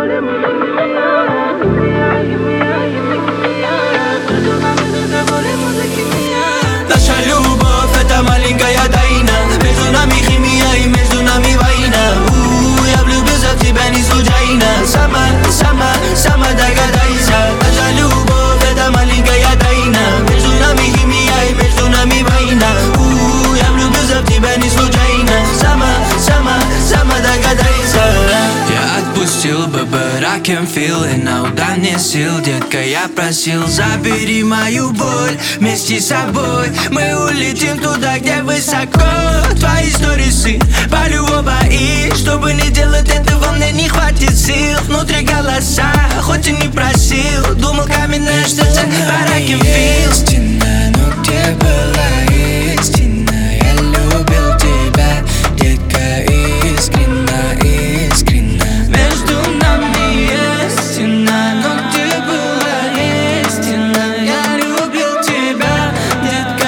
Наша любовь — это маленькая тайна. Между нами химия и между нами война. Я влюбился в тебя не случайно. Сама догадайся. Наша любовь — это маленькая тайна. Между нами химия и между нами война. Я влюбился в тебя не случайно. Сама догадайся. Я отпустил бы, but I can feel it now. Да мне сил, детка, я просил, забери мою боль вместе с собой. Мы улетим туда, где высоко. Твои сторисы, палю в бои. Чтобы не делать этого, мне не хватит сил. Внутри голоса, хоть и не просил. Думал, каменное сердце, but I can feel. Истина, но где была истина? Я любил тебя, детка, искренно. Между нами есть стена, но где была истина? Я любил тебя, детка,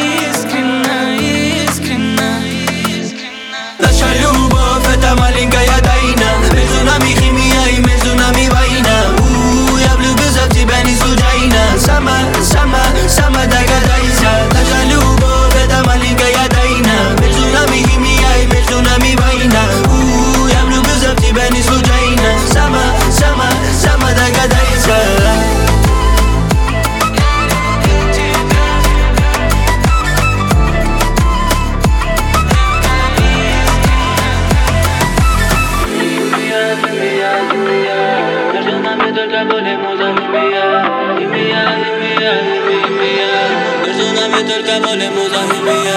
искренно. Наша любовь — это маленькая тайна. Между нами химия и между нами война. Я влюбился в тебя не случайно. Сама догадайся. Наша любовь — это маленькая тайна. Между нами химия и между нами война. Я влюбился в тебя не случайно. Сама догадайся. Между нами только боль и муза. Химия. Между нами только боль и муза.